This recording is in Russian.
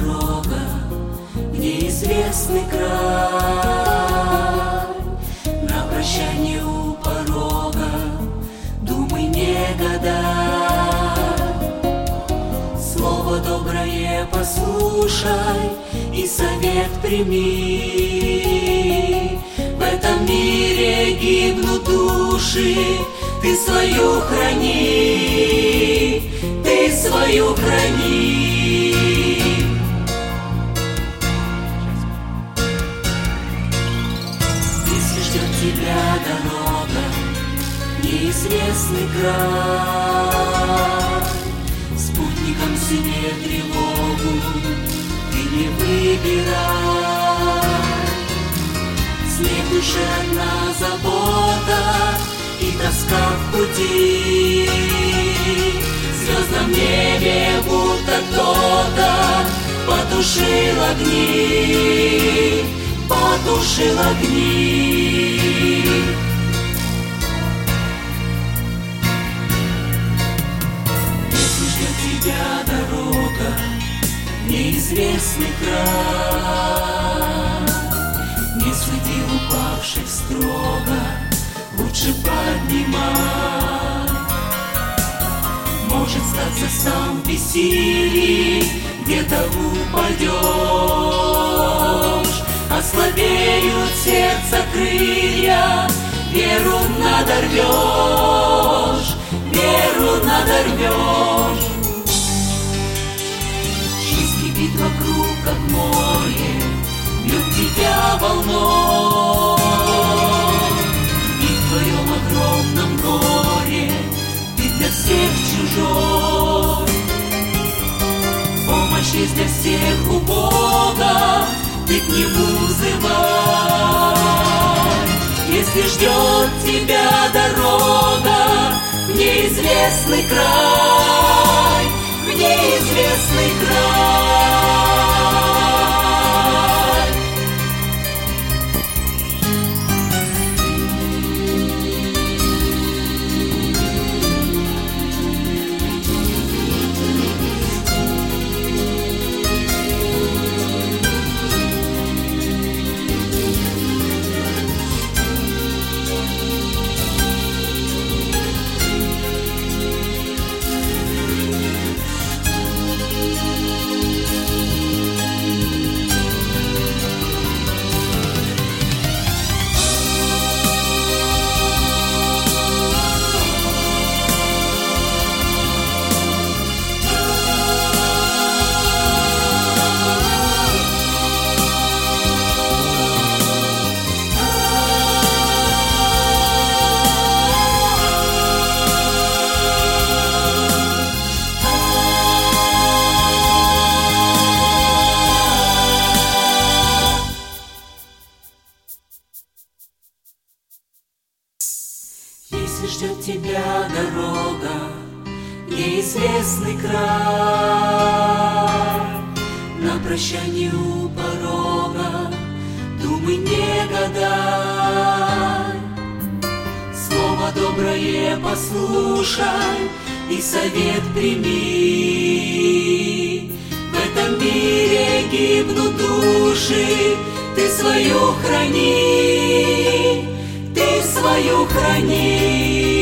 дорога в неизвестный край. На прощание у порога думай не гадай. Слово доброе послушай и совет прими. В этом мире гибнут души, ты свою храни, ты свою храни. Если ждет тебя дорога в неизвестный край, спутником себе тревогу ты не выбирай. Следующая одна забота и тоска в пути. В звездном небе будто кто-то потушил огни, потушил огни. Если ждет тебя дорога в неизвестный край, не суди упавших строго, лучше поднимай. Может статься сам в бессилии, где-то упадешь. Ослабеют сердца крылья, веру надорвешь, веру надорвешь. Жизнь кипит вокруг, как море, бьет тебя волной. И в твоем огромном горе ты для всех чужой. Помощь есть для всех у Бога, ты к Нему взывай. Если ждет тебя дорога в неизвестный край, в неизвестный край. Если ждет тебя дорога в неизвестный край, на прощание у порога думай не гадай. Слово доброе послушай и совет прими. В этом мире гибнут души, ты свою храни, ты свою храни.